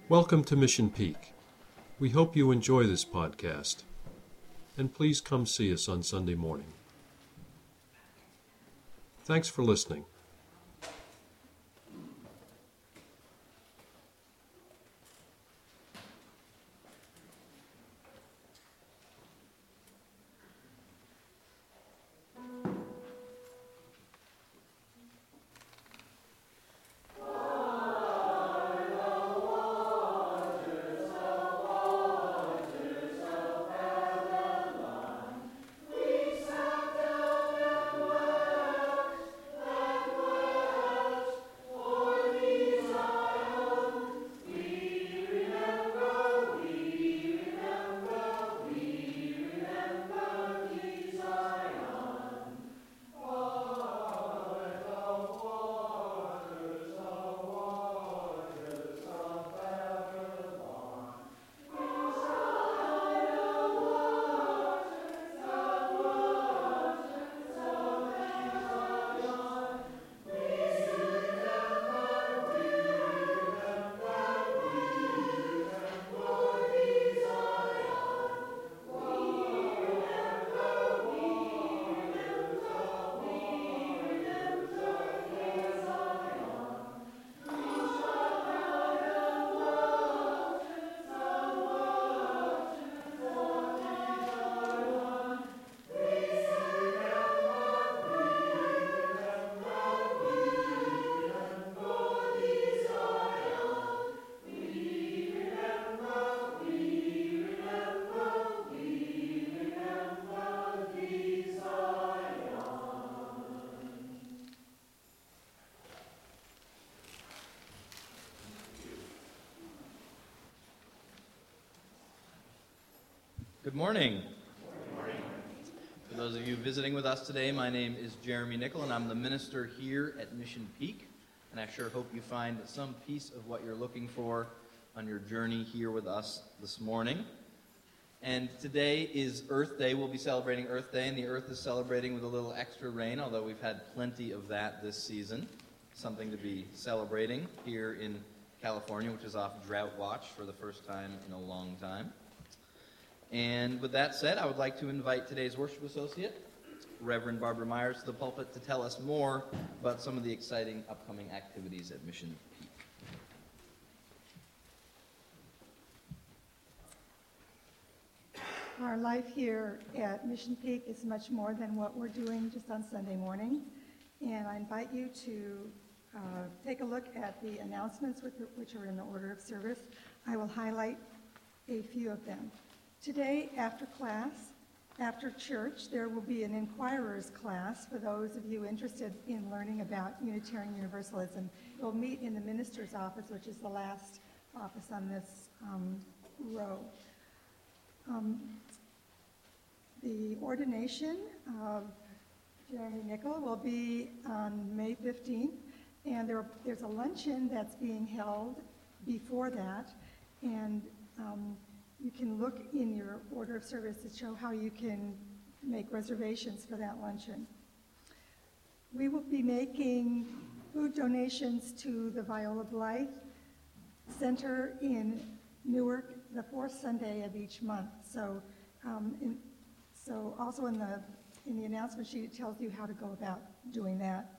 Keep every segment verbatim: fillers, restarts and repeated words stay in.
Welcome to Mission Peak. We hope you enjoy this podcast, and please come see us on Sunday morning. Thanks for listening. Good morning. Good morning. For those of you visiting with us today, my name is Jeremy Nickel, and I'm the minister here at Mission Peak. And I sure hope you find some piece of what you're looking for on your journey here with us this morning. And today is Earth Day. We'll be celebrating Earth Day, and the Earth is celebrating with a little extra rain, although we've had plenty of that this season. Something to be celebrating here in California, which is off drought watch for the first time in a long time. And with that said, I would like to invite today's worship associate, Reverend Barbara Myers, to the pulpit to tell us more about some of the exciting upcoming activities at Mission Peak. Our life here at Mission Peak is much more than what we're doing just on Sunday morning. And I invite you to uh, take a look at the announcements which are in the order of service. I will highlight a few of them. Today, after class, after church, there will be an inquirer's class for those of you interested in learning about Unitarian Universalism. You'll meet in the minister's office, which is the last office on this um, row. Um, the ordination of Jeremy Nickel will be on May fifteenth, and there, there's a luncheon that's being held before that, and um, you can look in your order of service to show how you can make reservations for that luncheon. We will be making food donations to the Viola Blythe Center in Newark the fourth Sunday of each month. So, um, in, so also in the in the announcement sheet, it tells you how to go about doing that.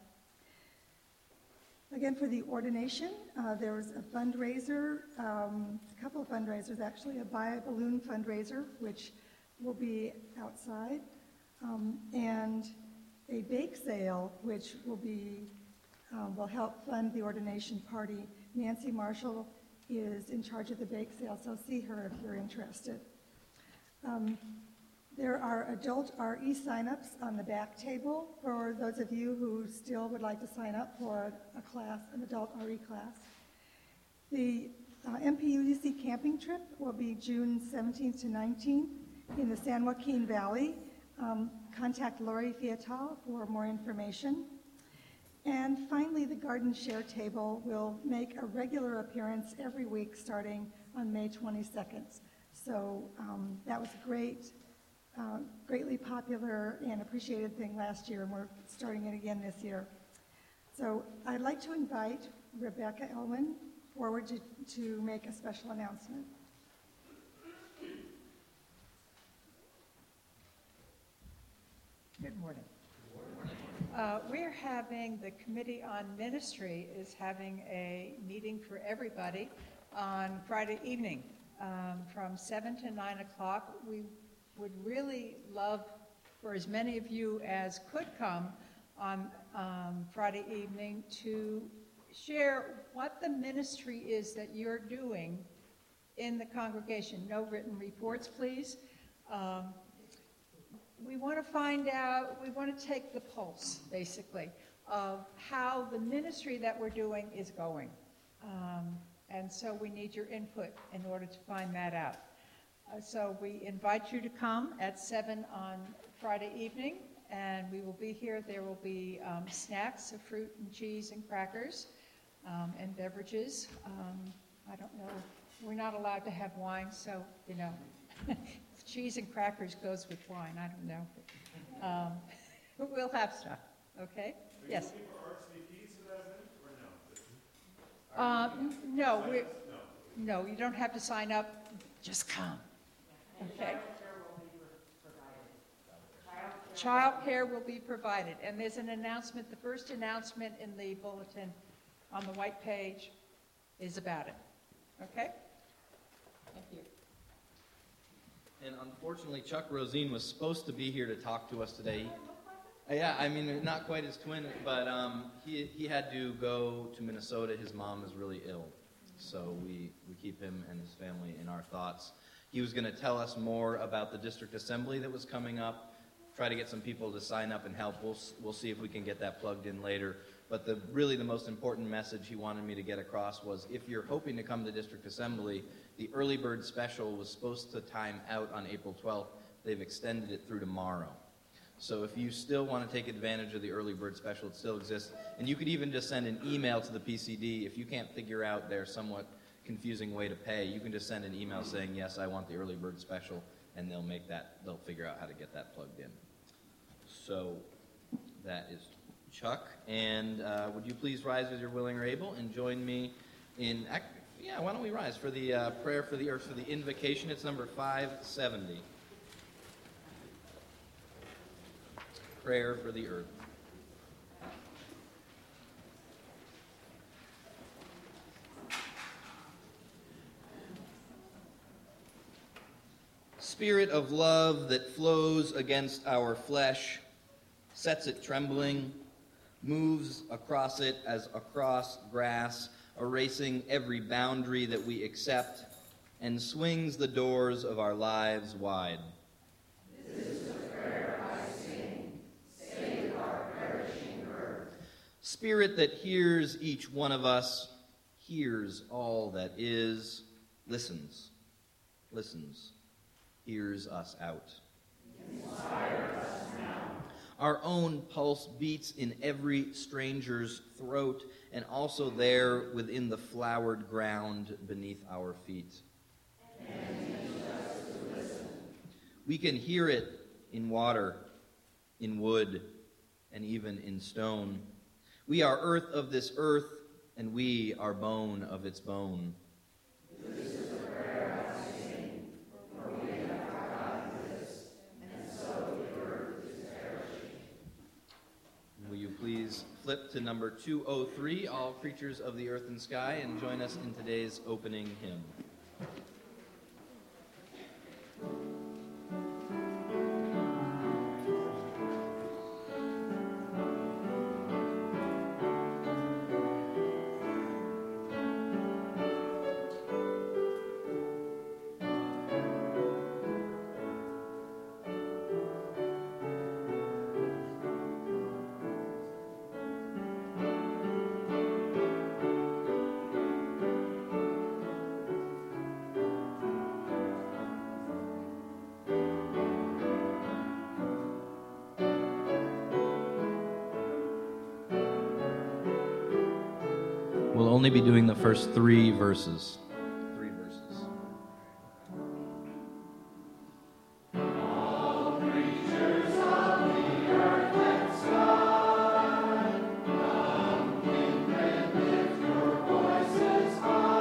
Again, for the ordination, uh, there was a fundraiser, um, a couple of fundraisers actually, a buy a balloon fundraiser, which will be outside, um, and a bake sale, which will be um, will help fund the ordination party. Nancy Marshall is in charge of the bake sale, so see her if you're interested. Um, There are adult R E signups on the back table for those of you who still would like to sign up for a class, an adult R E class. The uh, M P U D C camping trip will be June seventeenth to nineteenth in the San Joaquin Valley. Um, contact Lori Fiatal for more information. And finally, the Garden Share Table will make a regular appearance every week starting on May twenty-second. So um, that was a great, uh, greatly popular and appreciated thing last year, and we're starting it again this year. So I'd like to invite Rebecca Elwin forward to, to make a special announcement. Good morning. Uh, we're having, the Committee on Ministry is having a meeting for everybody on Friday evening um, from seven to nine o'clock. We would really love for as many of you as could come on um, Friday evening to share what the ministry is that you're doing in the congregation. No written reports, please. Um, We want to find out, we want to take the pulse, basically, of how the ministry that we're doing is going. Um, and so we need your input in order to find that out. Uh, so we invite you to come at seven on Friday evening, and we will be here. There will be um, snacks of fruit and cheese and crackers um, and beverages. Um, I don't know, we're not allowed to have wine, so, you know. Cheese and crackers goes with wine, I don't know. Um, we'll have stuff, okay? Are Yes? you looking for R S V Ps for that event, or no? Uh, n- no, we, no, you don't have to sign up, just come, okay? Child care will be provided, and there's an announcement, the first announcement in the bulletin on the white page is about it, okay? Thank you. And unfortunately, Chuck Rosine was supposed to be here to talk to us today. Uh, yeah, I mean, not quite his twin, but um, he, he had to go to Minnesota. His mom is really ill, so we, we keep him and his family in our thoughts. He was going to tell us more about the district assembly that was coming up, try to get some people to sign up and help. We'll, we'll see if we can get that plugged in later. But the, really the most important message he wanted me to get across was, if you're hoping to come to district assembly, the early bird special was supposed to time out on April twelfth. They've extended it through tomorrow. So if you still want to take advantage of the early bird special, it still exists. And you could even just send an email to the P C D. If you can't figure out their somewhat confusing way to pay, you can just send an email saying, yes, I want the early bird special, and they'll make that, they'll figure out how to get that plugged in. So that is Chuck. And uh, would you please rise as you're willing or able and join me in, yeah, why don't we rise for the uh, prayer for the earth, for the invocation. It's number five seventy. Prayer for the earth. Spirit of love that flows against our flesh, sets it trembling, moves across it as across grass, erasing every boundary that we accept, and swings the doors of our lives wide. This is the prayer I sing, save our perishing earth. Spirit that hears each one of us, hears all that is, listens, listens, hears us out. Inspire us now. Our own pulse beats in every stranger's throat, and also there within the flowered ground beneath our feet. And teach us to listen. We can hear it in water, in wood, and even in stone. We are earth of this earth, and we are bone of its bone. This is the prayer I sing, for we have forgotten this, and so the earth is perishing. Will you please flip to number two oh three, All Creatures of the Earth and Sky, and join us in today's opening hymn. We'll only be doing the first three verses. Three verses. All creatures of the earth and sky, come kindred, lift your voices high.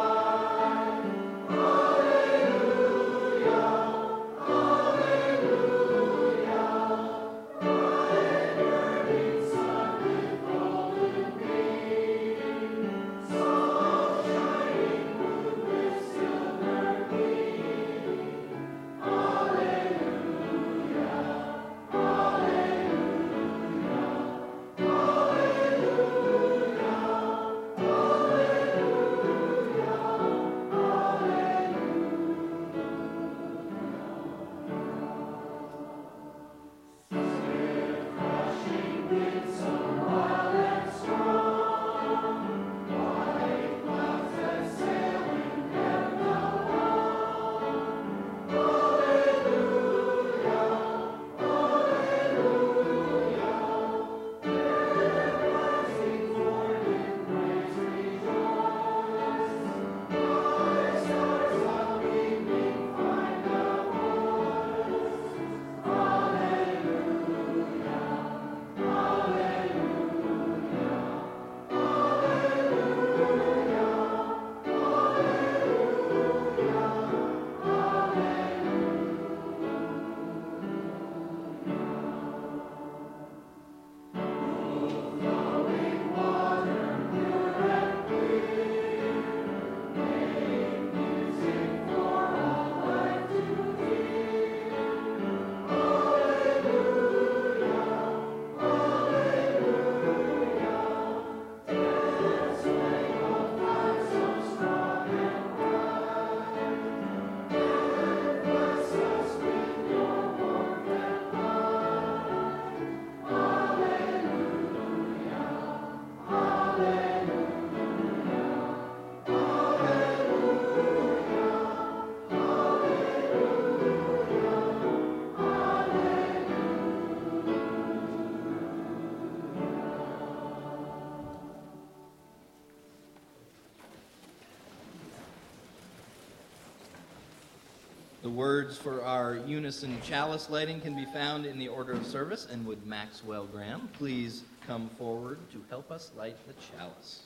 The words for our unison chalice lighting can be found in the order of service, and would Maxwell Graham please come forward to help us light the chalice.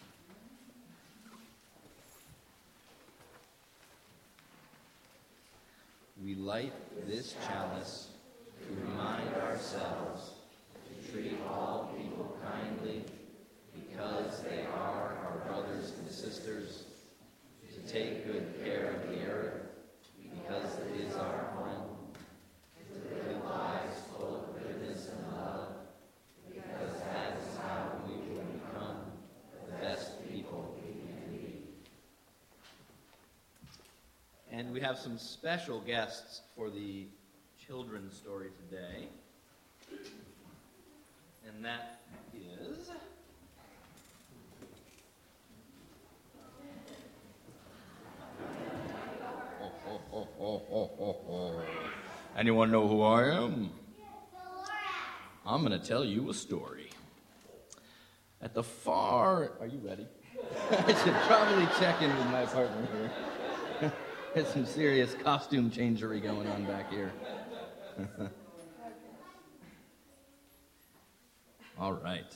We light this chalice to remind ourselves to treat all people kindly because they are our brothers and sisters, to take good care of the earth because it is our home, to live lives full of goodness and love because that is how we will become the best people we can be. And we have some special guests for the children's story today. And that is oh, oh, oh, oh, oh, oh, oh. Anyone know who I am? I'm going to tell you a story. At the far... Are you ready? I should probably check in with my partner here. There's some serious costume changery going on back here. All right.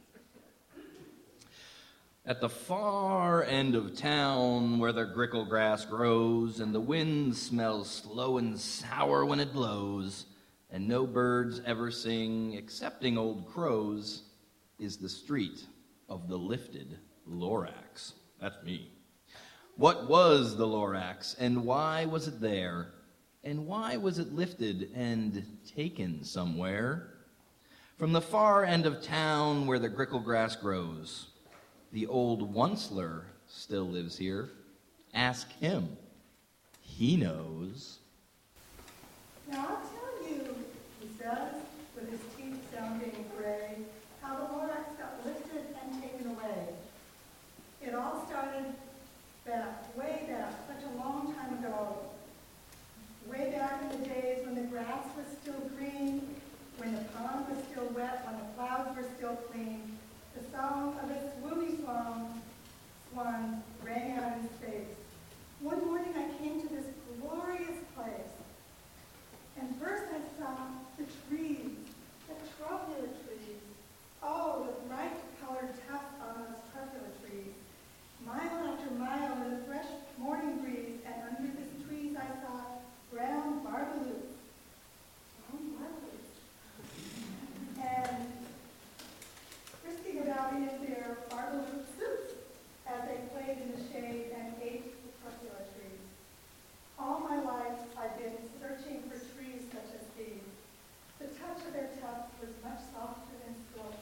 At the far end of town where the grickle grass grows and the wind smells slow and sour when it blows and no birds ever sing excepting old crows is the street of the lifted Lorax. That's me. What was the Lorax, and why was it there? And why was it lifted and taken somewhere? From the far end of town where the grickle grass grows, the old Onceler still lives here. Ask him. He knows. Now I'll tell you, he says, with his teeth sounding gray, how the Lorax got lifted and taken away. It all started back, way back, such a long time ago. Way back in the days when the grass was still green, when the pond was still wet, when the clouds were still clean, the song of a swoony swan, swan rang out in space. One morning I came to this glorious place, and first I saw the trees, the truffula trees. Oh, the bright colored tufts on those truffula trees. Mile after mile in the fresh morning breeze, and under these trees I saw brown barbaloots. Brown barbaloots. And frisking about in their barbaloot suits as they played in the shade and ate the truffula trees. All my life I've been searching for trees such as these. The touch of their tufts was much softer than silk.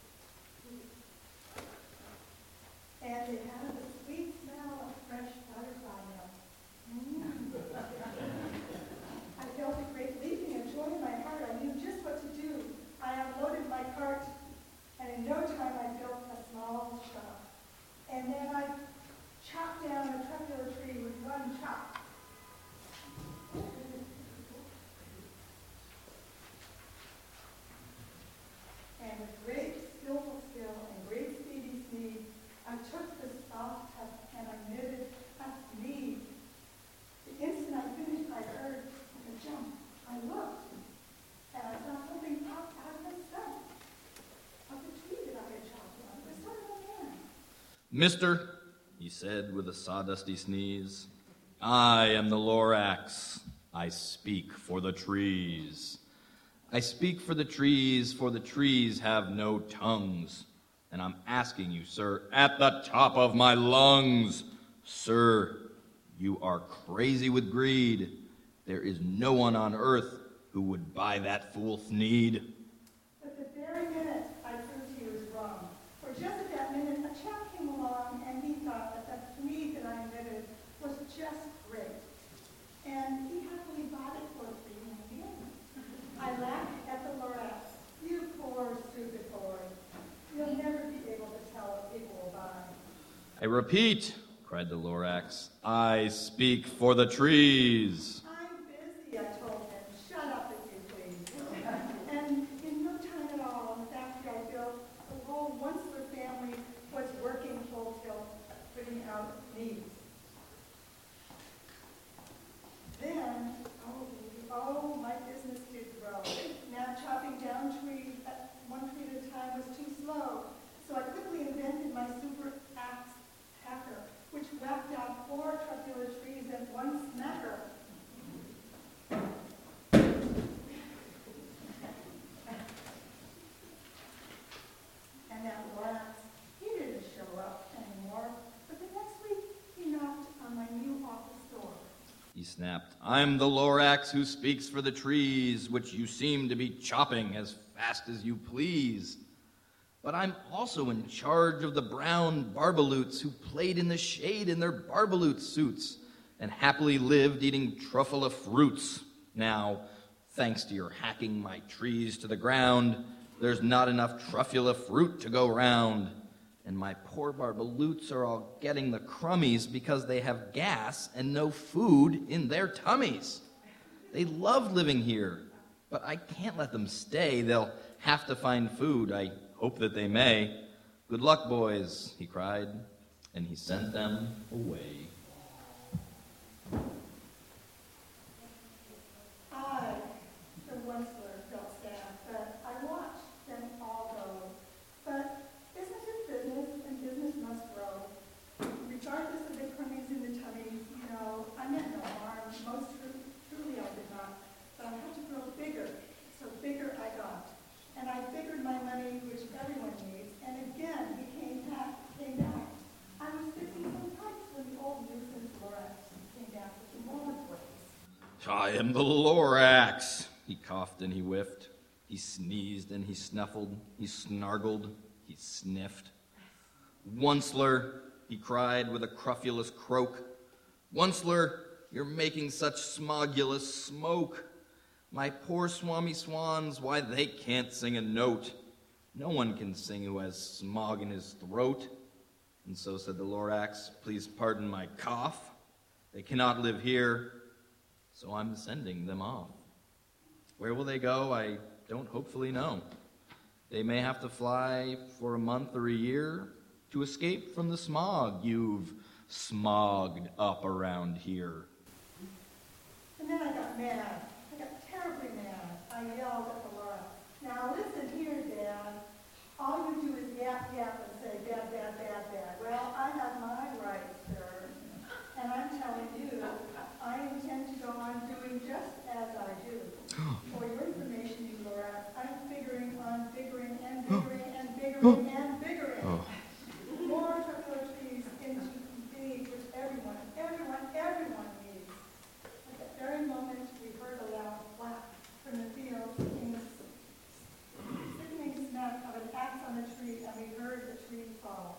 And they had the sweet smell of fresh butterfly milk. Mm. I felt a great leaping of joy in my heart. I knew just what to do. I unloaded my cart, and in no time I built a small shop. And then I chopped down a truffula tree with one chop. And with great skillful skill and great speedy speed, I took the soft tuft and I knitted a sleeve. The instant I finished, I heard like a jump. I looked, and I saw something pop out of the stump of the tree that I had chopped down. It was sort of a man. Mister, he said with a sawdusty sneeze, I am the Lorax. I speak for the trees. I speak for the trees, for the trees have no tongues. And I'm asking you, sir, at the top of my lungs, sir, you are crazy with greed. There is no one on earth who would buy that fool Thneed. But the very minute I proved he was wrong, for just at that minute, a chap came along and he thought that the Thneed that I invented was just great. And he happily bought it for free in the end. I laughed at the Lorax. You poor, stupid boy. You'll never be able to tell what people will buy. I repeat, cried the Lorax, I speak for the trees. I'm busy, I told him. Shut up, if you please. And in no time at all, in the factory I built, the whole Onceler family was working full tilt, putting out needs. Then he snapped. "I'm the Lorax who speaks for the trees, which you seem to be chopping as fast as you please. But I'm also in charge of the brown barbaloots who played in the shade in their barbaloot suits and happily lived eating truffula fruits. Now, thanks to your hacking my trees to the ground, there's not enough truffula fruit to go round. And my poor barbaloots are all getting the crummies because they have gas and no food in their tummies. They love living here, but I can't let them stay. They'll have to find food. I hope that they may. Good luck, boys," he cried, and he sent them away. I, the Wensler, felt sad, but I watched them all go. But business is business, and business must grow. Regardless of the crummies in the tummies, you know, I meant no harm. Most tru- truly I did not. But I had to grow bigger, so bigger I got. And I figured my money, which everyone needs, and again he came back, came back. I was fixing some pipes when the old nuisance Lorax came back with the mold place. "I am the Lorax," he coughed and he whiffed. He sneezed and he snuffled. He snargled. He sniffed. "Onceler," he cried with a cruffulous croak. "Onceler, you're making such smogulous smoke. My poor swami swans, why, they can't sing a note. No one can sing who has smog in his throat." And so said the Lorax, "Please pardon my cough. They cannot live here, so I'm sending them off. Where will they go? I don't hopefully know. They may have to fly for a month or a year to escape from the smog you've smogged up around here." And then I got mad. I got terribly mad. I yelled at the Lorax. "Now listen here, Dad. All you do is yap, yap, and say bad, bad, bad, bad. Well, I have my rights, sir. And I'm telling you, I intend to go on doing just as I do. For your information, you Lorax, I'm figuring on figuring and biggering and biggering and biggering. More truffle trees into feed which everyone, everyone, everyone needs." At that very moment, we heard a loud whack from the field, came the sickening smack of an axe on a tree, and we heard the tree fall.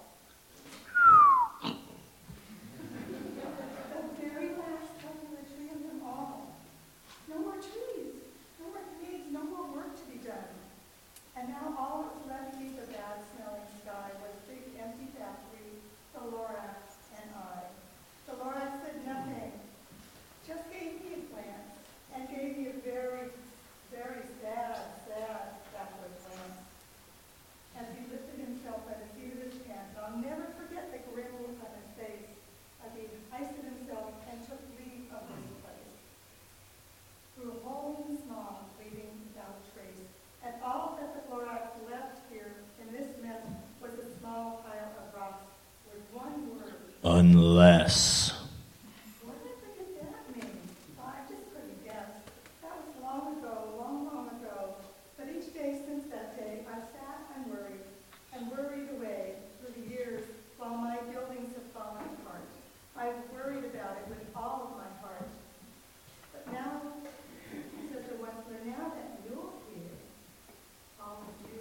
The very last truffle tree of them all. No more trees, no more trees, no more work to be done. And now all that was left beneath the bad-smelling sky was the empty factory, the Lorax, and I. The Lorax said nothing, just gave me a glance, and gave me a very, very sad, sad backward glance. As he lifted himself by the seat of his pants, I'll never forget the grim look on his face as he hoisted himself and took leave of this place. Through a hole in the smog, leaving without a trace. And all that the Lorax left here in this mess was a small pile of rocks with one word. Unless. What did I forget that mean? Well, I just couldn't guess. That was long ago, long, long ago. But each day since that day, I've sat and worried, and worried away through the years while my buildings have fallen apart. I've worried about it with all of my heart. But now, said the Wensler, now that you're here, all of you,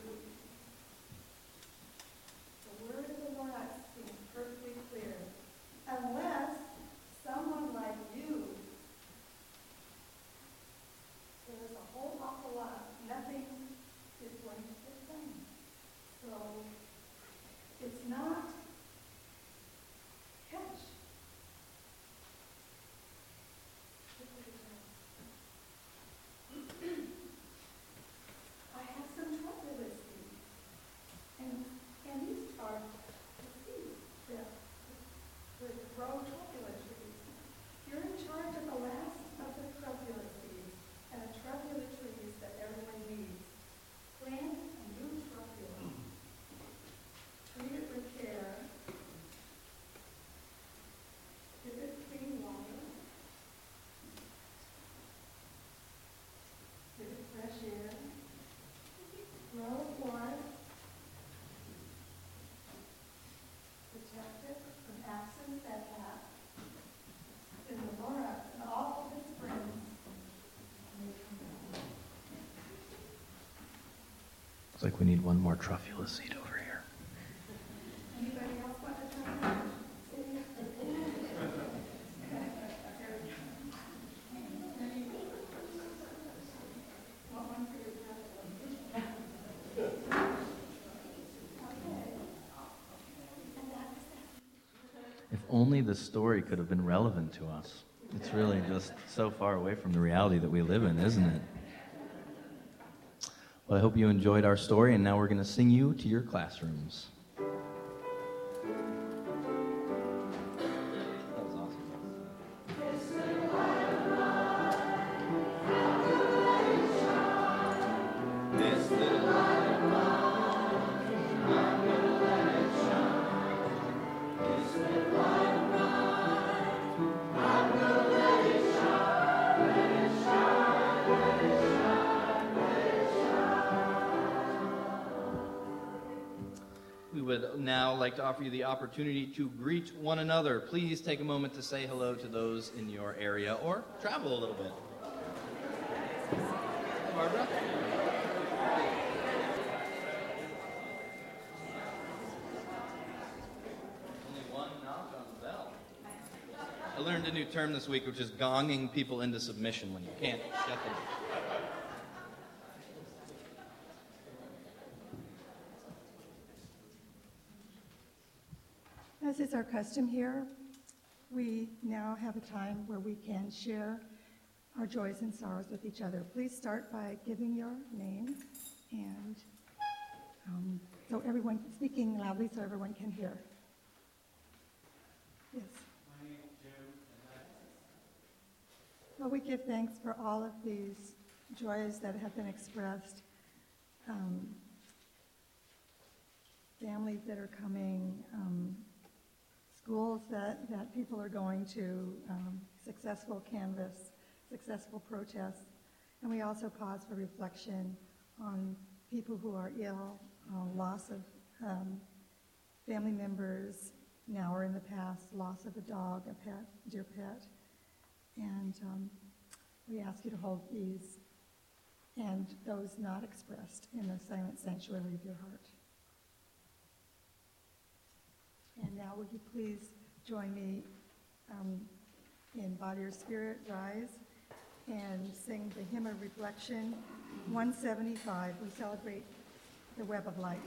the word of the Lorax seems perfectly clear. Unless someone like you, there's a whole awful lot, nothing is going to get done. So, it's not catch. I have some trouble with these. And, and these are the seeds that would grow truffula trees. You're in charge of the last of the truffula seeds and the truffula trees that everyone needs. Plant a new truffula. Treat it with care. Give it clean water. Give it fresh air. Grow it warm. Protect it from accidents that have Looks like we need one more Truffula seat over here. Anybody else want to try? If only the story could have been relevant to us. It's really just so far away from the reality that we live in, isn't it? Well, I hope you enjoyed our story, and now we're going to sing you to your classrooms. That was awesome. This little light of mine, I'm gonna let it shine. This little light of mine, I'm gonna let it shine, let it shine, let it shine, let it shine. We would now like to offer you the opportunity to greet one another. Please take a moment to say hello to those in your area or travel a little bit. Hi, Barbara. Only one knock on the bell. I learned a new term this week, which is gonging people into submission when you can't get them. As is our custom here, we now have a time where we can share our joys and sorrows with each other. Please start by giving your name and um, so everyone, speaking loudly so everyone can hear. Yes. My name is Jim, and I, Well, we give thanks for all of these joys that have been expressed. Um, families that are coming, um, schools that, that people are going to, um, successful canvass, successful protests. And we also pause for reflection on people who are ill, uh, loss of um, family members, now or in the past, loss of a dog, a pet, dear pet. And um, we ask you to hold these and those not expressed in the silent sanctuary of your heart. And now would you please join me um, in Body or Spirit, Rise, and sing the Hymn of Reflection, one seventy-five. We celebrate the web of light.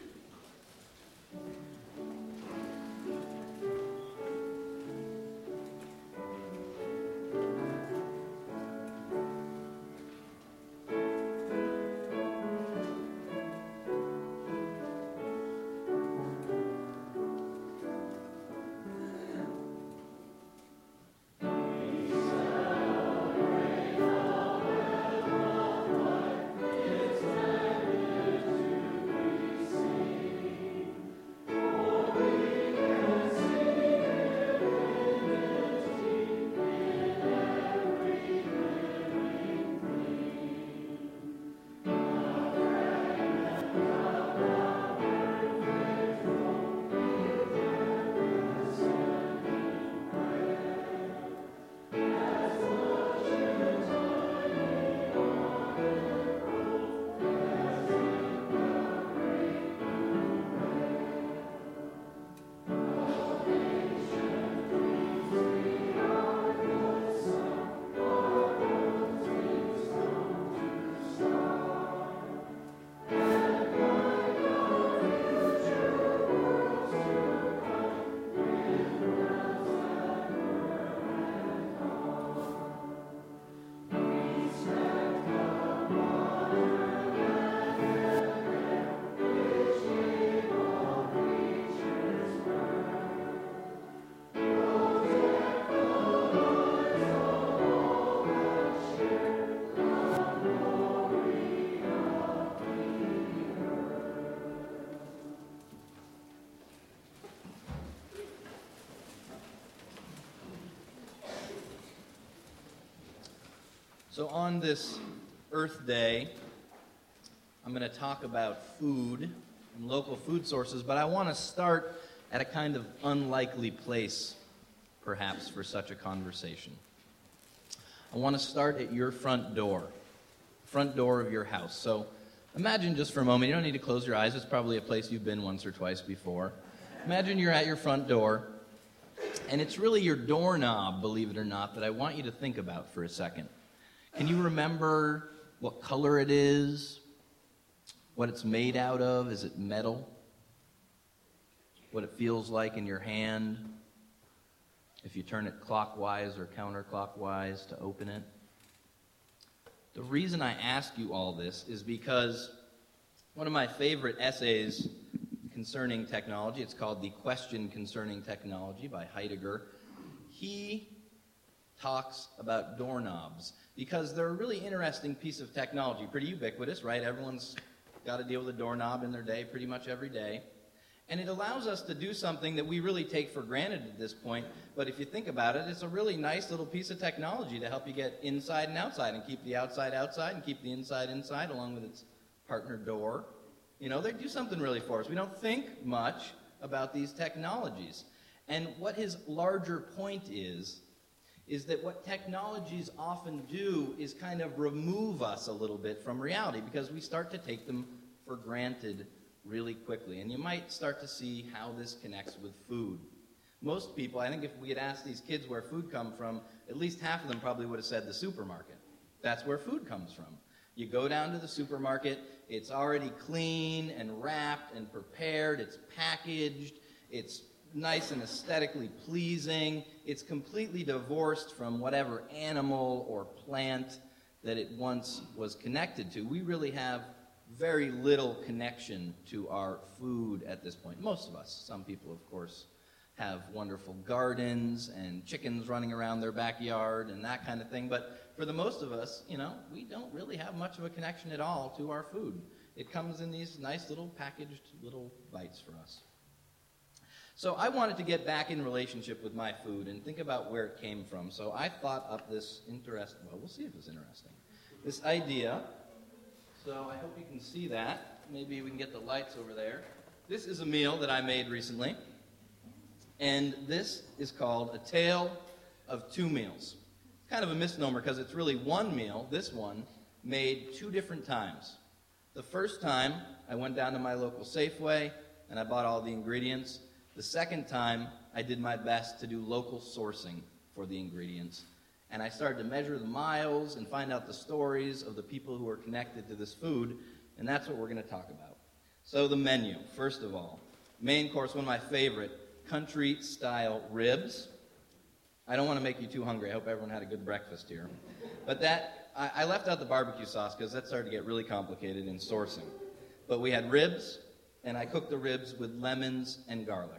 So on this Earth Day, I'm going to talk about food and local food sources, but I want to start at a kind of unlikely place, perhaps, for such a conversation. I want to start at your front door, front door of your house. So Imagine just for a moment, you don't need to close your eyes, it's probably a place you've been once or twice before. Imagine you're at your front door, and it's really your doorknob, believe it or not, that I want you to think about for a second. Can you remember what color it is? What it's made out of? Is it metal? What it feels like in your hand? If you turn it clockwise or counterclockwise to open it? The reason I ask you all this is because one of my favorite essays concerning technology, it's called The Question Concerning Technology by Heidegger. He talks about doorknobs because they're a really interesting piece of technology, pretty ubiquitous, right? Everyone's got to deal with a doorknob in their day pretty much every day. And it allows us to do something that we really take for granted at this point, but if you think about it, it's a really nice little piece of technology to help you get inside and outside and keep the outside outside and keep the inside inside along with its partner door. You know, they do something really for us. We don't think much about these technologies. And what his larger point is, is that what technologies often do is kind of remove us a little bit from reality because we start to take them for granted really quickly. And you might start to see how this connects with food. Most people, I think if we had asked these kids where food comes from, at least half of them probably would have said the supermarket. That's where food comes from. You go down to the supermarket, it's already clean and wrapped and prepared, it's packaged, it's nice and aesthetically pleasing, it's completely divorced from whatever animal or plant that it once was connected to. We really have very little connection to our food at this point. Most of us. Some people, of course, have wonderful gardens and chickens running around their backyard and that kind of thing. But for the most of us, you know, we don't really have much of a connection at all to our food. It comes in these nice little packaged little bites for us. So I wanted to get back in relationship with my food and think about where it came from. So I thought up this interesting, well, we'll see if it's interesting, this idea. So I hope you can see that. Maybe we can get the lights over there. This is a meal that I made recently. And this is called A Tale of Two Meals. It's kind of a misnomer because it's really one meal, this one, made two different times. The first time, I went down to my local Safeway and I bought all the ingredients. The second time, I did my best to do local sourcing for the ingredients. And I started to measure the miles and find out the stories of the people who are connected to this food, and that's what we're going to talk about. So the menu, first of all. Main course, one of my favorite, country-style ribs. I don't want to make you too hungry. I hope everyone had a good breakfast here. But that, I, I left out the barbecue sauce because that started to get really complicated in sourcing. But we had ribs, and I cooked the ribs with lemons and garlic.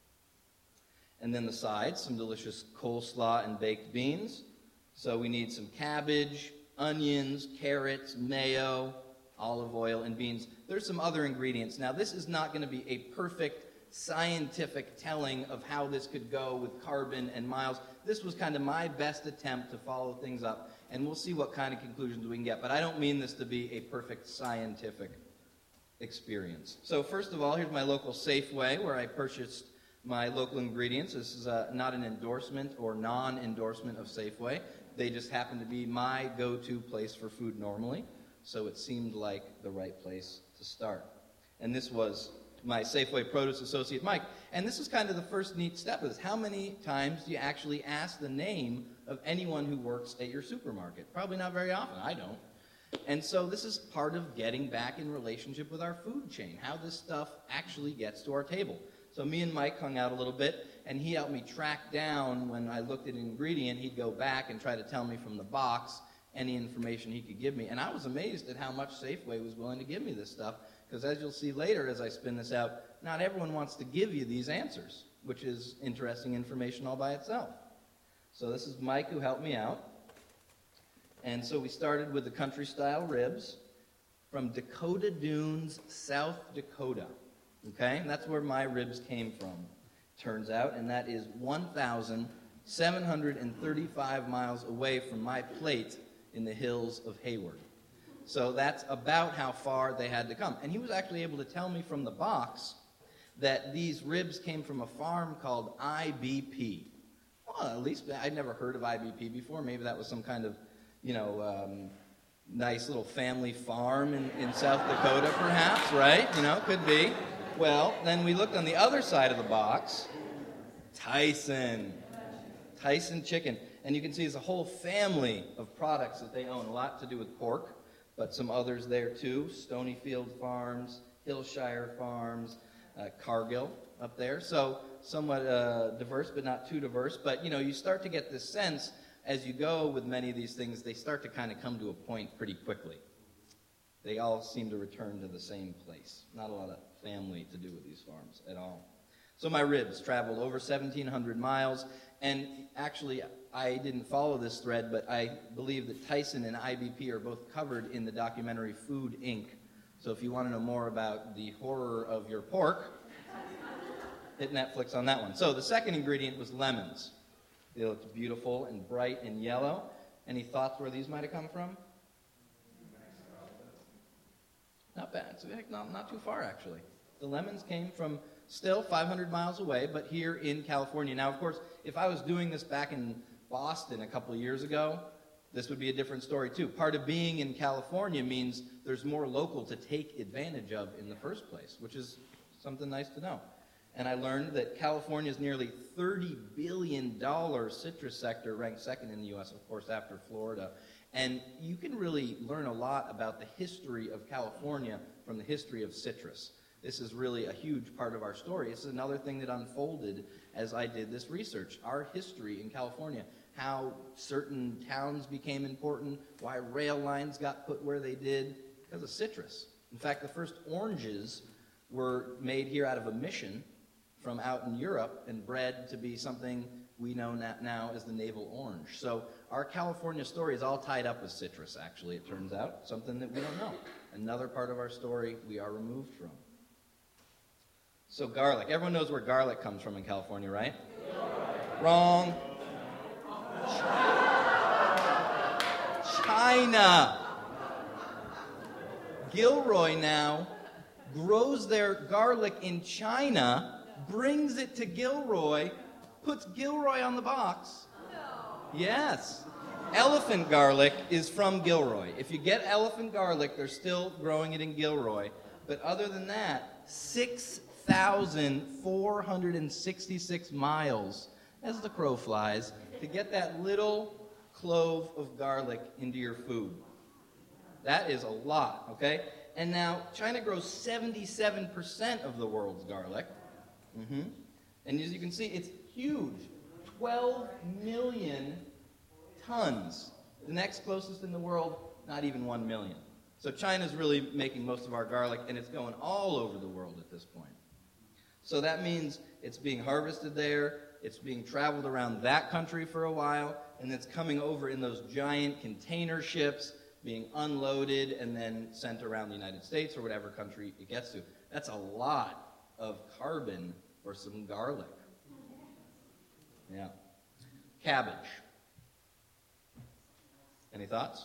And then the sides, some delicious coleslaw and baked beans. So we need some cabbage, onions, carrots, mayo, olive oil, and beans. There's some other ingredients. Now, this is not going to be a perfect scientific telling of how this could go with carbon and miles. This was kind of my best attempt to follow things up, and we'll see what kind of conclusions we can get. But I don't mean this to be a perfect scientific experience. So first of all, here's my local Safeway where I purchased my local ingredients. This is uh, not an endorsement or non-endorsement of Safeway. They just happen to be my go-to place for food normally, so it seemed like the right place to start. And this was my Safeway produce associate, Mike. And this is kind of the first neat step of this. How many times do you actually ask the name of anyone who works at your supermarket? Probably not very often. I don't. And so this is part of getting back in relationship with our food chain, how this stuff actually gets to our table. So me and Mike hung out a little bit, and he helped me track down, when I looked at an ingredient, he'd go back and try to tell me from the box any information he could give me. And I was amazed at how much Safeway was willing to give me this stuff, because as you'll see later as I spin this out, not everyone wants to give you these answers, which is interesting information all by itself. So this is Mike who helped me out. And so we started with the country-style ribs from Dakota Dunes, South Dakota. Okay, and that's where my ribs came from, turns out, and that is one thousand seven hundred thirty-five miles away from my plate in the hills of Hayward. So that's about how far they had to come. And he was actually able to tell me from the box that these ribs came from a farm called I B P. Well, at least I'd never heard of I B P before. Maybe that was some kind of, you know, um, nice little family farm in, in South Dakota, perhaps, right? You know, could be. Well, then we looked on the other side of the box. Tyson. Tyson chicken. And you can see it's a whole family of products that they own. A lot to do with pork, but some others there too. Stonyfield Farms, Hillshire Farms, uh, Cargill up there. So somewhat uh, diverse, but not too diverse. But, you know, you start to get this sense as you go with many of these things, they start to kind of come to a point pretty quickly. They all seem to return to the same place. Not a lot of family to do with these farms at all. So my ribs traveled over seventeen hundred miles, and actually I didn't follow this thread, but I believe that Tyson and I B P are both covered in the documentary Food, Incorporated. So if you want to know more about the horror of your pork, hit Netflix on that one. So the second ingredient was lemons. They looked beautiful and bright and yellow. Any thoughts where these might have come from? Not bad. It's not, not too far, actually. The lemons came from still five hundred miles away, but here in California. Now, of course, if I was doing this back in Boston a couple of years ago, this would be a different story, too. Part of being in California means there's more local to take advantage of in the first place, which is something nice to know. And I learned that California's nearly thirty billion dollars citrus sector, ranked second in the U S, of course, after Florida. And you can really learn a lot about the history of California from the history of citrus. This is really a huge part of our story. This is another thing that unfolded as I did this research. Our history in California, how certain towns became important, why rail lines got put where they did, because of citrus. In fact, the first oranges were made here out of a mission from out in Europe and bred to be something we know now as the navel orange. So our California story is all tied up with citrus, actually, it turns out, something that we don't know. Another part of our story we are removed from. So garlic. Everyone knows where garlic comes from in California, right? Wrong. China. Gilroy now grows their garlic in China, brings it to Gilroy, puts Gilroy on the box. Yes. Elephant garlic is from Gilroy. If you get elephant garlic, they're still growing it in Gilroy. But other than that, six thousand four hundred sixty-six miles, as the crow flies, to get that little clove of garlic into your food. That is a lot, okay? And now, China grows seventy-seven percent of the world's garlic. Mm-hmm. And as you can see, it's huge. twelve million tons. The next closest in the world, not even one million. So China's really making most of our garlic, and it's going all over the world at this point. So that means it's being harvested there, it's being traveled around that country for a while, and it's coming over in those giant container ships, being unloaded and then sent around the United States or whatever country it gets to. That's a lot of carbon for some garlic. Yeah. Cabbage. Any thoughts?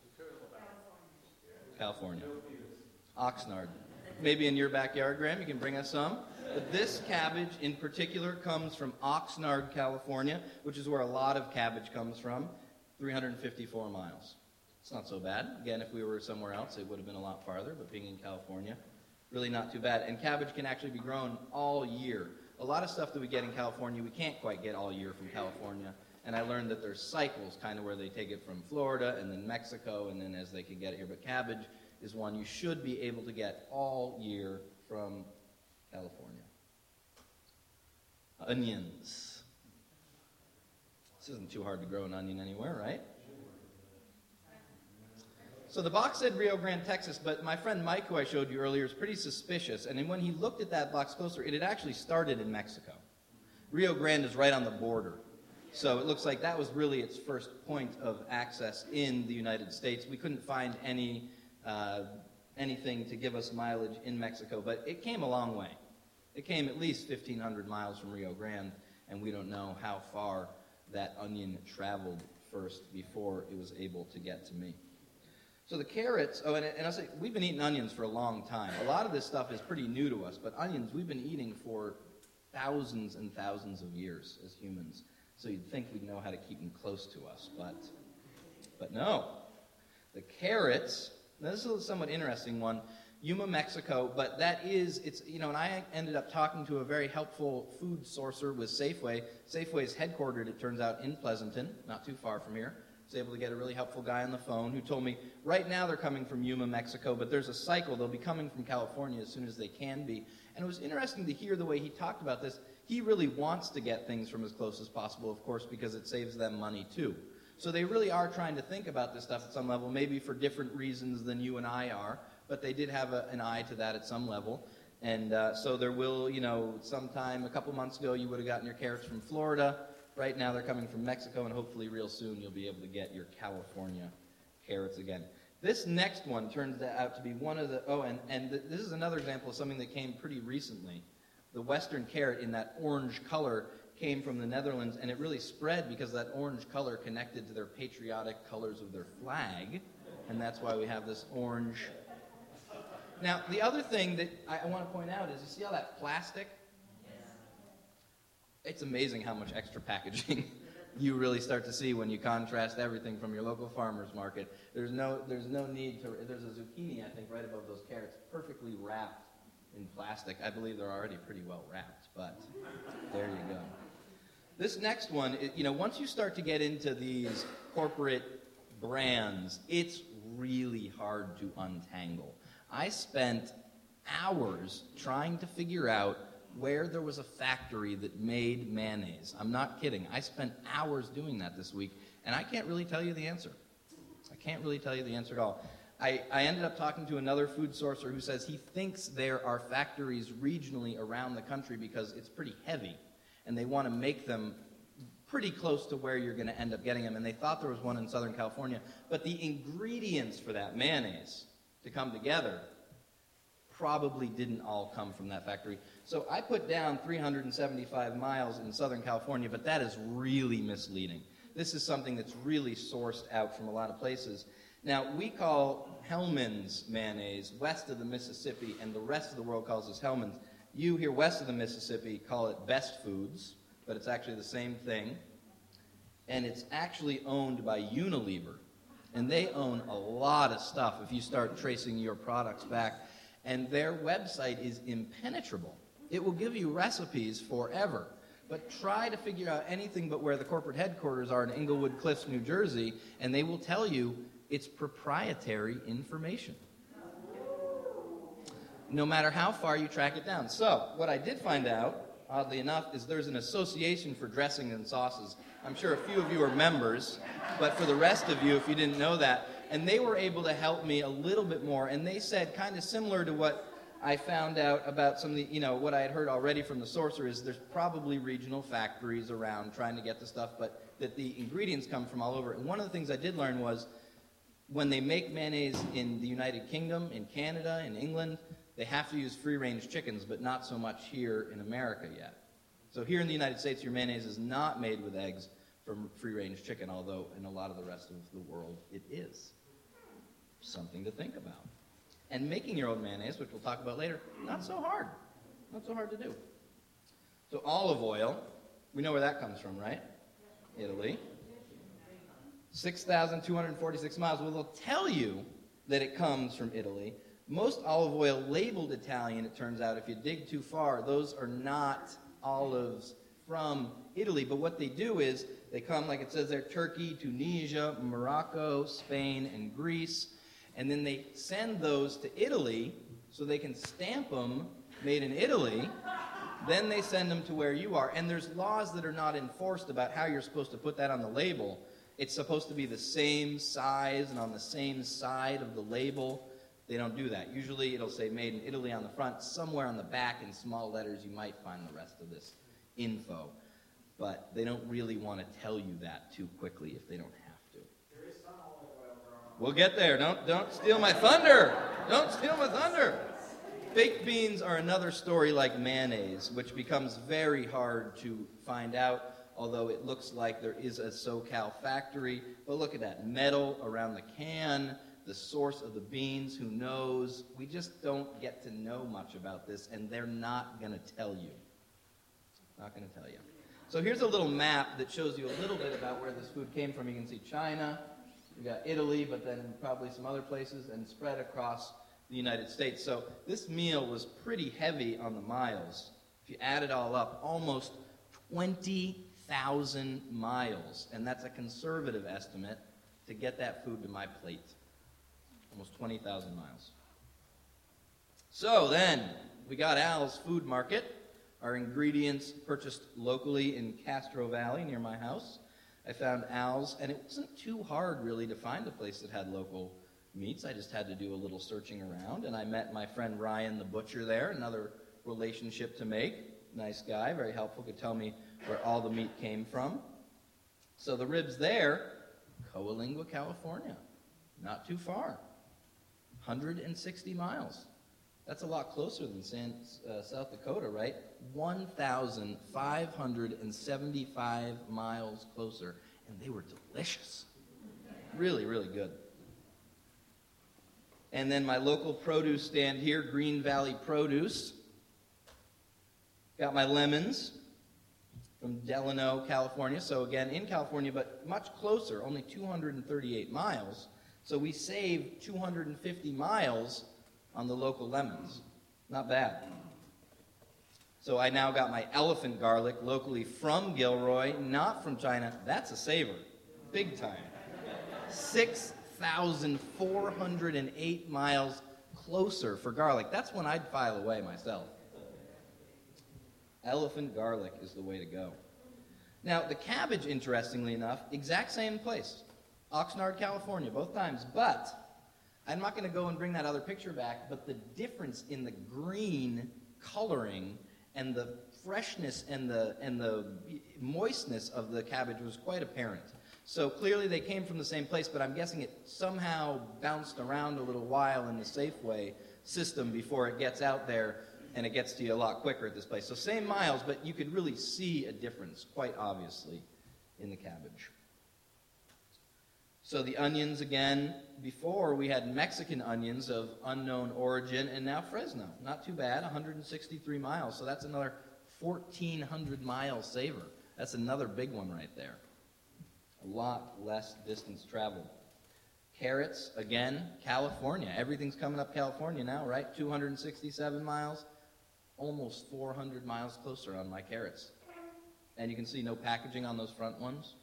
California. Oxnard. Maybe in your backyard, Graham, you can bring us some. But this cabbage in particular comes from Oxnard, California, which is where a lot of cabbage comes from, three hundred fifty-four miles. It's not so bad. Again, if we were somewhere else, it would have been a lot farther, but being in California, really not too bad. And cabbage can actually be grown all year. A lot of stuff that we get in California, we can't quite get all year from California. And I learned that there's cycles, kind of where they take it from Florida and then Mexico, and then as they can get it here. But cabbage is one you should be able to get all year from California. Onions. This isn't too hard to grow an onion anywhere, right? So the box said Rio Grande, Texas, but my friend Mike, who I showed you earlier, is pretty suspicious. And then when he looked at that box closer, it had actually started in Mexico. Rio Grande is right on the border. So it looks like that was really its first point of access in the United States. We couldn't find any uh, anything to give us mileage in Mexico, but it came a long way. It came at least fifteen hundred miles from Rio Grande, and we don't know how far that onion traveled first before it was able to get to me. So the carrots, oh, and, and I'll say, we've been eating onions for a long time. A lot of this stuff is pretty new to us, but onions we've been eating for thousands and thousands of years as humans. So you'd think we'd know how to keep them close to us, but, but no. The carrots, now this is a somewhat interesting one, Yuma, Mexico, but that is, it's, you know, and I ended up talking to a very helpful food sourcer with Safeway. Safeway is headquartered, it turns out, in Pleasanton, not too far from here. I was able to get a really helpful guy on the phone who told me right now they're coming from Yuma, Mexico, but there's a cycle. They'll be coming from California as soon as they can be. And it was interesting to hear the way he talked about this. He really wants to get things from as close as possible, of course, because it saves them money too. So they really are trying to think about this stuff at some level, maybe for different reasons than you and I are, but they did have a, an eye to that at some level. And uh, so there will, you know, sometime a couple months ago you would have gotten your carrots from Florida. Right now they're coming from Mexico, and hopefully real soon you'll be able to get your California carrots again. This next one turns out to be one of the, oh, and, and th this is another example of something that came pretty recently. The Western carrot in that orange color came from the Netherlands, and it really spread because that orange color connected to their patriotic colors of their flag, and that's why we have this orange. Now, the other thing that I, I want to point out is, you see all that plastic? It's amazing how much extra packaging you really start to see when you contrast everything from your local farmer's market. There's no, there's no need to, there's a zucchini, I think, right above those carrots, perfectly wrapped in plastic. I believe they're already pretty well wrapped, but there you go. This next one, it, you know, once you start to get into these corporate brands, it's really hard to untangle. I spent hours trying to figure out where there was a factory that made mayonnaise. I'm not kidding. I spent hours doing that this week, and I can't really tell you the answer. I can't really tell you the answer at all. I, I ended up talking to another food sourcer who says he thinks there are factories regionally around the country because it's pretty heavy, and they want to make them pretty close to where you're going to end up getting them, and they thought there was one in Southern California. But the ingredients for that mayonnaise to come together probably didn't all come from that factory. So I put down three hundred seventy-five miles in Southern California, but that is really misleading. This is something that's really sourced out from a lot of places. Now, we call Hellmann's mayonnaise west of the Mississippi, and the rest of the world calls this Hellmann's. You here west of the Mississippi call it Best Foods, but it's actually the same thing. And it's actually owned by Unilever. And they own a lot of stuff if you start tracing your products back. And their website is impenetrable. It will give you recipes forever. But try to figure out anything but where the corporate headquarters are in Englewood Cliffs, New Jersey, and they will tell you it's proprietary information, no matter how far you track it down. So what I did find out, oddly enough, is there's an association for dressing and sauces. I'm sure a few of you are members, but for the rest of you, if you didn't know that, and they were able to help me a little bit more, and they said, kind of similar to what I found out about some of the, you know, what I had heard already from the sourcer is there's probably regional factories around trying to get the stuff, but that the ingredients come from all over. And one of the things I did learn was when they make mayonnaise in the United Kingdom, in Canada, in England, they have to use free-range chickens, but not so much here in America yet. So here in the United States, your mayonnaise is not made with eggs from free-range chicken, although in a lot of the rest of the world it is. Something to think about. And making your own mayonnaise, which we'll talk about later, not so hard. Not so hard to do. So olive oil, we know where that comes from, right? Italy. six thousand two hundred forty-six miles. Well, they'll tell you that it comes from Italy. Most olive oil labeled Italian, it turns out, if you dig too far, those are not olives from Italy. But what they do is they come, like it says there, Turkey, Tunisia, Morocco, Spain, and Greece. And then they send those to Italy so they can stamp them made in Italy. Then they send them to where you are. And there's laws that are not enforced about how you're supposed to put that on the label. It's supposed to be the same size and on the same side of the label. They don't do that. Usually it'll say made in Italy on the front. Somewhere on the back in small letters you might find the rest of this info. But they don't really want to tell you that too quickly if they don't have to. There is some olive oil from. We'll get there. Don't, don't steal my thunder. Don't steal my thunder. Baked beans are another story like mayonnaise, which becomes very hard to find out, although it looks like there is a SoCal factory. But look at that, metal around the can, the source of the beans, who knows? We just don't get to know much about this, and they're not going to tell you. Not going to tell you. So here's a little map that shows you a little bit about where this food came from. You can see China, We got Italy, but then probably some other places, and spread across the United States. So this meal was pretty heavy on the miles. If you add it all up, almost twenty thousand miles, and that's a conservative estimate to get that food to my plate. Almost twenty thousand miles. So then, we got Al's Food Market. Our ingredients purchased locally in Castro Valley near my house. I found Al's, and it wasn't too hard really to find a place that had local meats. I just had to do a little searching around, and I met my friend Ryan the butcher there, another relationship to make. Nice guy, very helpful, could tell me where all the meat came from. So the ribs there, Coalinga, California, not too far, one hundred sixty miles. That's a lot closer than San, uh, South Dakota, right? one thousand five hundred seventy-five miles closer, and they were delicious. Really, really good. And then my local produce stand here, Green Valley Produce. Got my lemons from Delano, California. So again, in California, but much closer, only two hundred thirty-eight miles. So we saved two hundred fifty miles on the local lemons. Not bad. So I now got my elephant garlic locally from Gilroy, not from China. That's a saver. Big time. six thousand four hundred eight miles closer for garlic. That's one I'd file away myself. Elephant garlic is the way to go. Now, the cabbage, interestingly enough, exact same place. Oxnard, California, both times. But I'm not going to go and bring that other picture back, but the difference in the green coloring and the freshness and the, and the moistness of the cabbage was quite apparent. So clearly they came from the same place, but I'm guessing it somehow bounced around a little while in the Safeway system before it gets out there, and it gets to you a lot quicker at this place. So same miles, but you could really see a difference, quite obviously, in the cabbage. So the onions, again, before we had Mexican onions of unknown origin, and now Fresno. Not too bad, one hundred sixty-three miles. So that's another fourteen hundred mile saver. That's another big one right there. A lot less distance traveled. Carrots, again, California. Everything's coming up California now, right? two hundred sixty-seven miles. Almost four hundred miles closer on my carrots. And you can see no packaging on those front ones.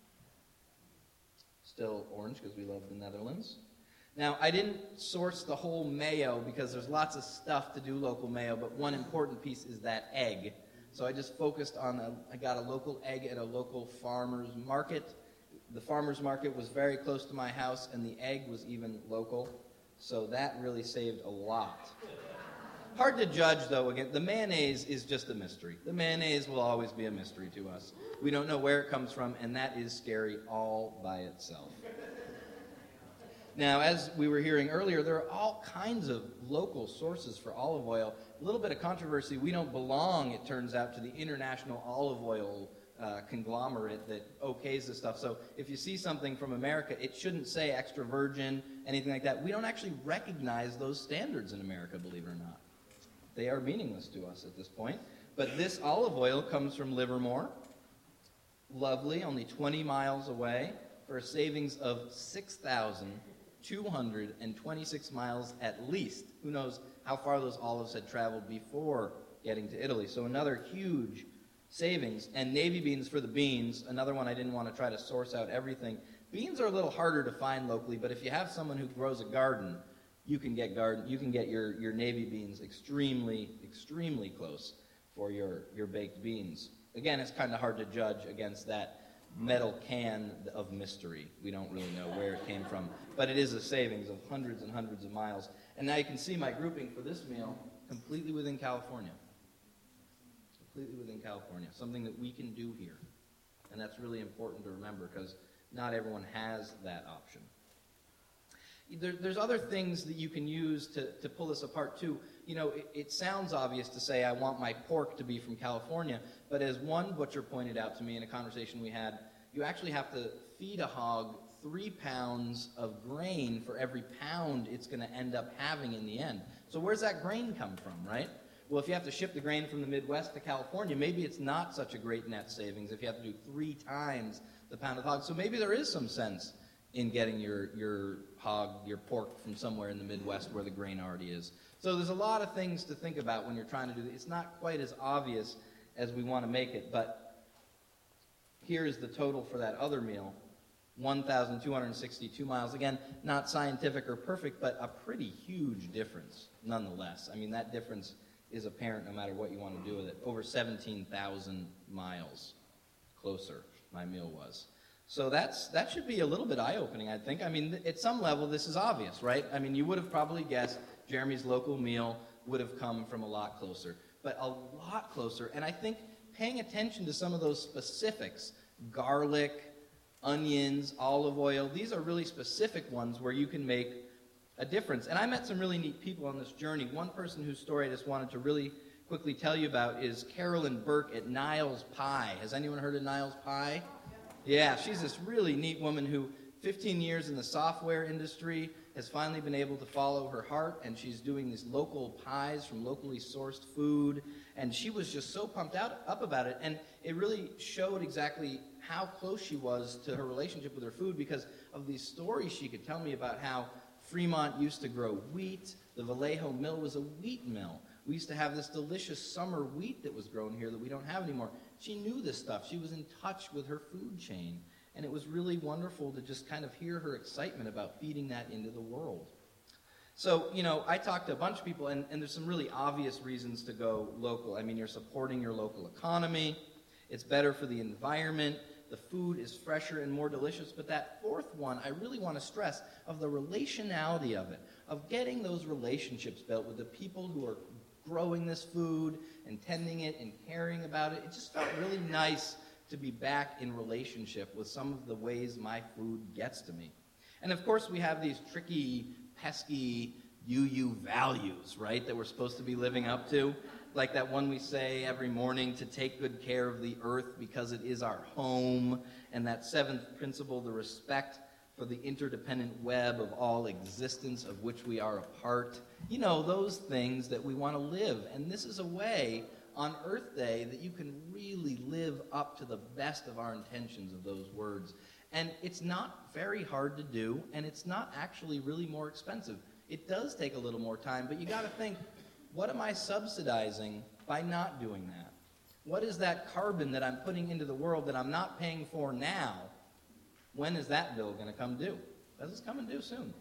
Still orange because we love the Netherlands. Now, I didn't source the whole mayo because there's lots of stuff to do local mayo, but one important piece is that egg. So I just focused on, a, I got a local egg at a local farmer's market. The farmer's market was very close to my house, and the egg was even local. So that really saved a lot. Hard to judge, though. Again, the mayonnaise is just a mystery. The mayonnaise will always be a mystery to us. We don't know where it comes from, and that is scary all by itself. Now, as we were hearing earlier, there are all kinds of local sources for olive oil. A little bit of controversy. We don't belong, it turns out, to the International Olive Oil uh, conglomerate that okays this stuff. So if you see something from America, it shouldn't say extra virgin, anything like that. We don't actually recognize those standards in America, believe it or not. They are meaningless to us at this point. But this olive oil comes from Livermore. Lovely, only twenty miles away, for a savings of six thousand two hundred twenty-six miles at least. Who knows how far those olives had traveled before getting to Italy. So another huge savings. And navy beans for the beans, another one I didn't want to try to source out everything. Beans are a little harder to find locally, but if you have someone who grows a garden, you can get garden, you can get your, your navy beans extremely, extremely close for your, your baked beans. Again, it's kind of hard to judge against that metal can of mystery. We don't really know where it came from, but it is a savings of hundreds and hundreds of miles. And now you can see my grouping for this meal completely within California. Completely within California, something that we can do here. And that's really important to remember because not everyone has that option. There, there's other things that you can use to, to pull this apart too. You know, it, it sounds obvious to say I want my pork to be from California, but as one butcher pointed out to me in a conversation we had, you actually have to feed a hog three pounds of grain for every pound it's going to end up having in the end. So where's that grain come from, right? Well, if you have to ship the grain from the Midwest to California, maybe it's not such a great net savings if you have to do three times the pound of hog. So maybe there is some sense in getting your, your hog, your pork from somewhere in the Midwest where the grain already is. So there's a lot of things to think about when you're trying to do this. It's not quite as obvious as we want to make it, but here's the total for that other meal, one thousand two hundred sixty-two miles. Again, not scientific or perfect, but a pretty huge difference nonetheless. I mean, that difference is apparent no matter what you want to do with it. Over seventeen thousand miles closer my meal was. So that's that should be a little bit eye-opening, I think. I mean, th- at some level, this is obvious, right? I mean, you would have probably guessed Jeremy's local meal would have come from a lot closer, but a lot closer. And I think paying attention to some of those specifics, garlic, onions, olive oil, these are really specific ones where you can make a difference. And I met some really neat people on this journey. One person whose story I just wanted to really quickly tell you about is Carolyn Burke at Niles Pie. Has anyone heard of Niles Pie? Yeah, she's this really neat woman who, fifteen years in the software industry, has finally been able to follow her heart, and she's doing these local pies from locally sourced food, and she was just so pumped out up about it, and it really showed exactly how close she was to her relationship with her food because of these stories she could tell me about how Fremont used to grow wheat. The Vallejo mill was a wheat mill. We used to have this delicious summer wheat that was grown here that we don't have anymore. She knew this stuff. She was in touch with her food chain. And it was really wonderful to just kind of hear her excitement about feeding that into the world. So, you know, I talked to a bunch of people, and, and there's some really obvious reasons to go local. I mean, you're supporting your local economy. It's better for the environment. The food is fresher and more delicious. But that fourth one, I really want to stress, of the relationality of it, of getting those relationships built with the people who are growing this food and tending it and caring about it. It just felt really nice to be back in relationship with some of the ways my food gets to me. And of course, we have these tricky, pesky U U values, right, that we're supposed to be living up to. Like that one we say every morning, to take good care of the earth because it is our home. And that seventh principle, the respect for the interdependent web of all existence of which we are a part. You know, those things that we want to live. And this is a way on Earth Day that you can really live up to the best of our intentions of those words. And it's not very hard to do, and it's not actually really more expensive. It does take a little more time, but you got to think, what am I subsidizing by not doing that? What is that carbon that I'm putting into the world that I'm not paying for now? When is that bill going to come due? Because it's coming due soon.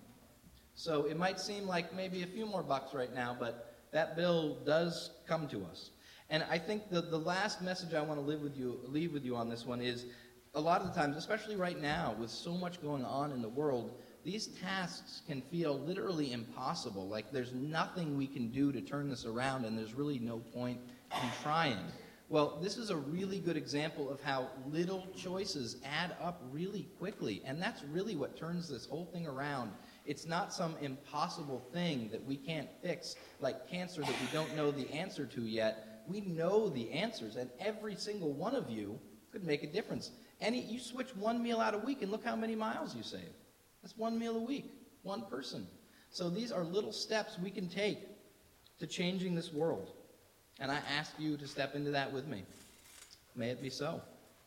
So it might seem like maybe a few more bucks right now, but that bill does come to us. And I think the, the last message I want to live with you, leave with you on this one is, a lot of the times, especially right now, with so much going on in the world, these tasks can feel literally impossible. Like there's nothing we can do to turn this around, and there's really no point in trying. Well, this is a really good example of how little choices add up really quickly, and that's really what turns this whole thing around. It's not some impossible thing that we can't fix, like cancer that we don't know the answer to yet. We know the answers, and every single one of you could make a difference. Any, you switch one meal out a week, and look how many miles you save. That's one meal a week, one person. So these are little steps we can take to changing this world. And I ask you to step into that with me. May it be so.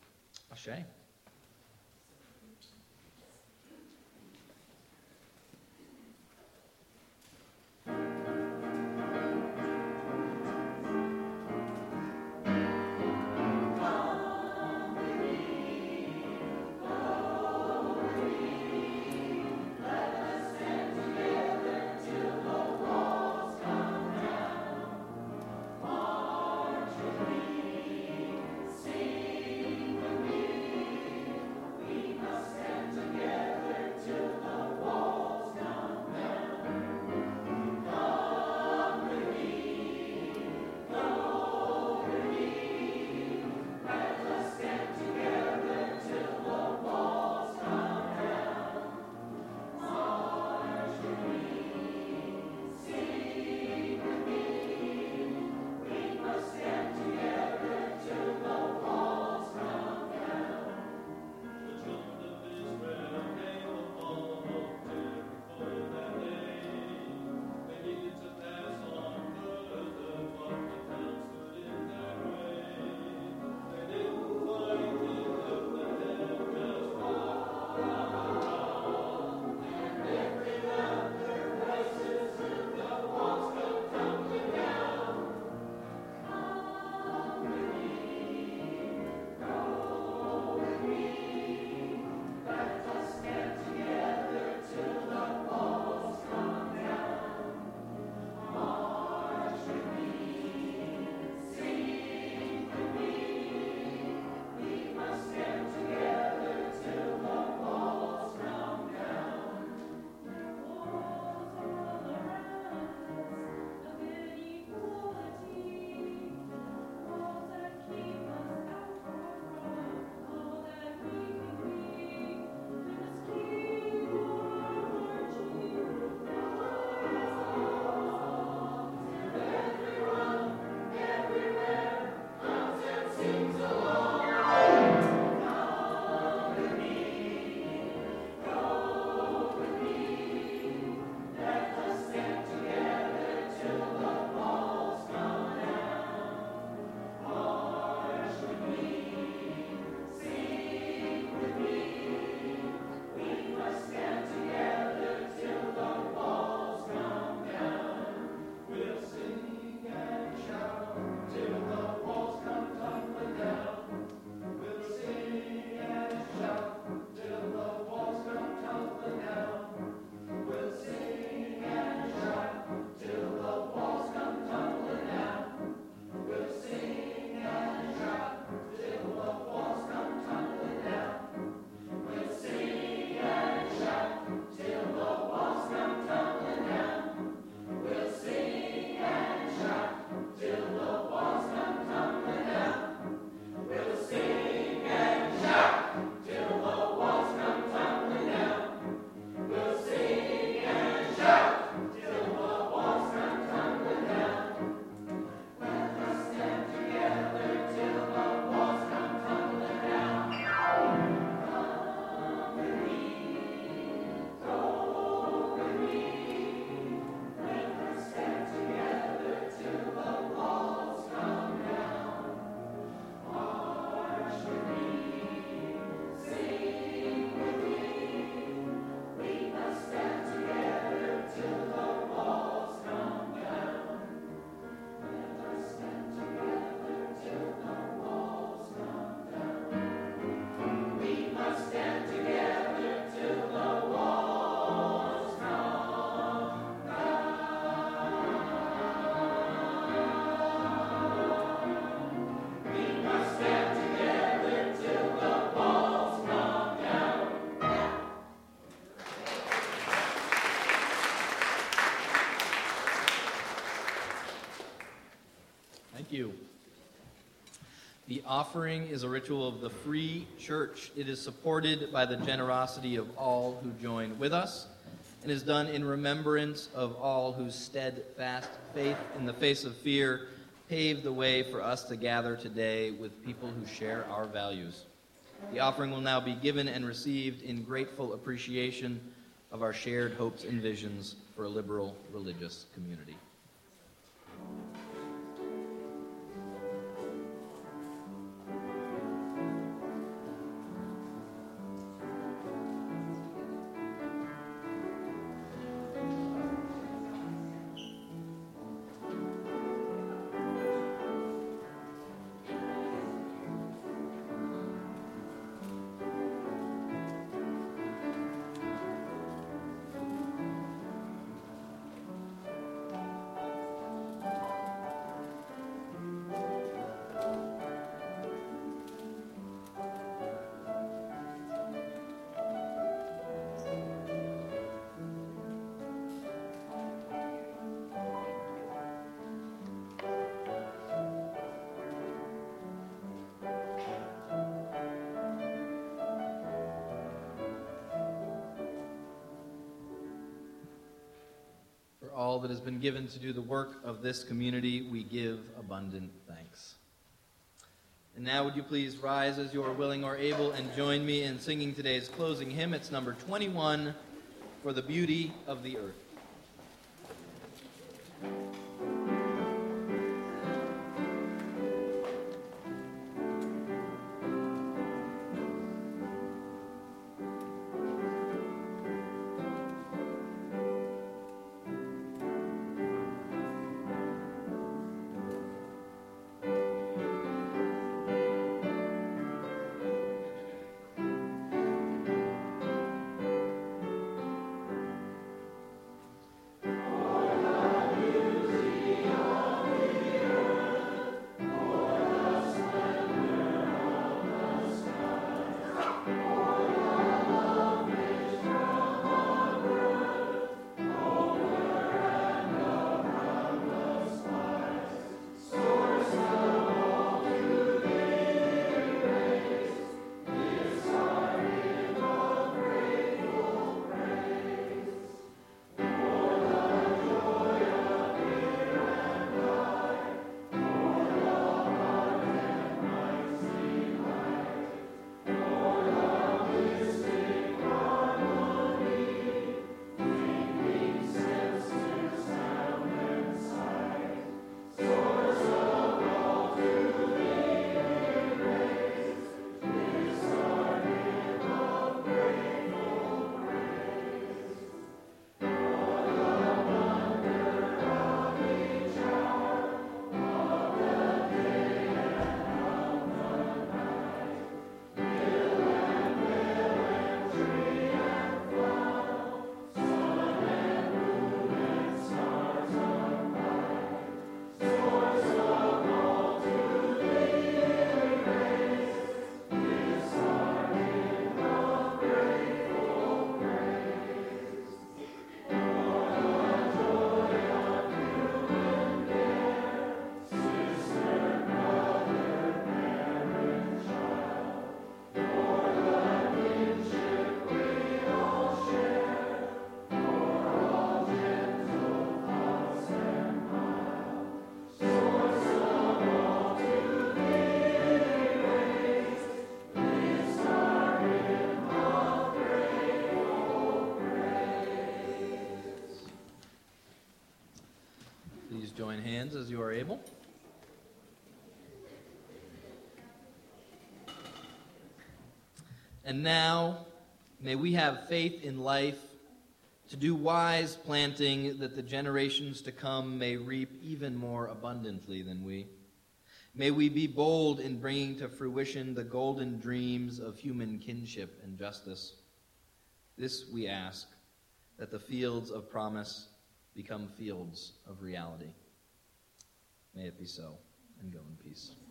Ashe. offering is a ritual of the free church. It is supported by the generosity of all who join with us and is done in remembrance of all whose steadfast faith in the face of fear paved the way for us to gather today with people who share our values. The offering will now be given and received in grateful appreciation of our shared hopes and visions for a liberal religious community. All that has been given to do the work of this community, we give abundant thanks. And now would you please rise as you are willing or able and join me in singing today's closing hymn. It's number twenty-one, For the Beauty of the Earth. Join hands as you are able. And now, may we have faith in life to do wise planting that the generations to come may reap even more abundantly than we. May we be bold in bringing to fruition the golden dreams of human kinship and justice. This we ask, that the fields of promise become fields of reality. May it be so, and go in peace.